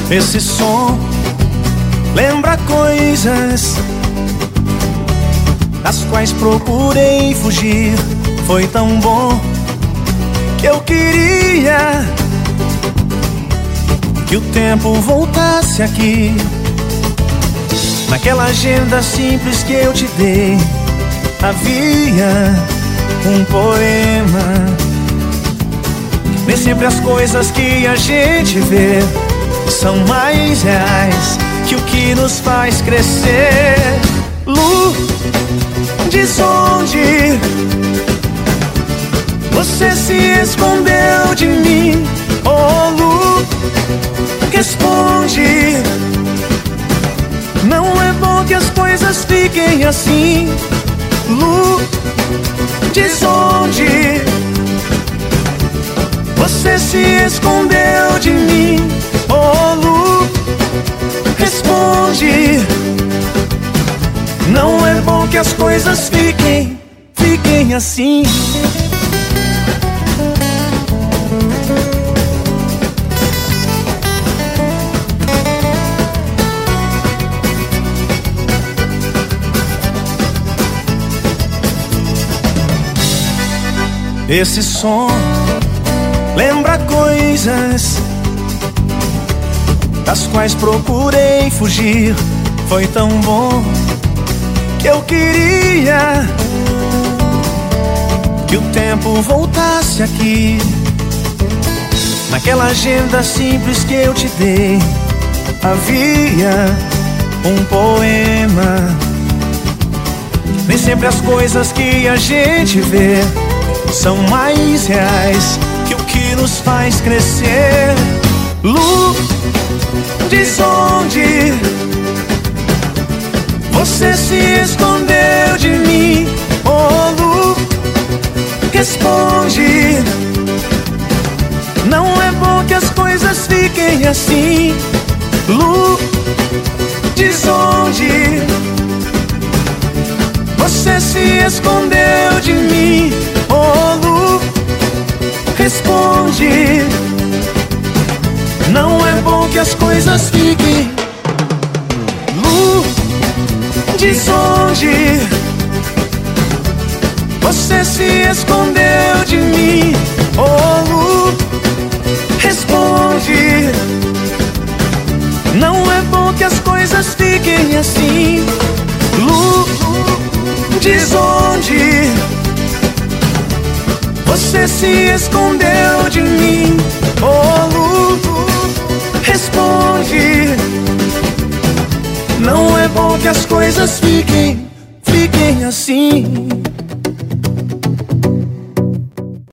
Esse som lembra coisas das quais procurei fugir. Foi tão bom que eu queria que o tempo voltasse aqui. Naquela agenda simples que eu te dei, havia um poema. Nem sempre as coisas que a gente vê são mais reais que o que nos faz crescer. Lu, diz onde você se escondeu de mim. Oh, Lu, responde. Não é bom que as coisas fiquem assim. Lu, diz onde você se escondeu de mim. Oh, Lu, responde. Não é bom que as coisas fiquem assim. Esse som lembra coisas das quais procurei fugir. Foi tão bom que eu queria que o tempo voltasse aqui. Naquela agenda simples que eu te dei, havia um poema. Nem sempre as coisas que a gente vê são mais reais que o que nos faz crescer. Lu, diz onde você se escondeu de mim. Oh, Lu, responde. Não é bom que as coisas fiquem assim. Lu, diz onde você se escondeu de mim. Oh, Lu, responde. Não é bom que as coisas fiquem. Lu, diz onde você se escondeu de mim. Oh, Lu, responde. Não é bom que as coisas fiquem assim. Lu, diz onde você se escondeu de mim. Oh, Lu, responde. Não é bom que as coisas fiquem assim.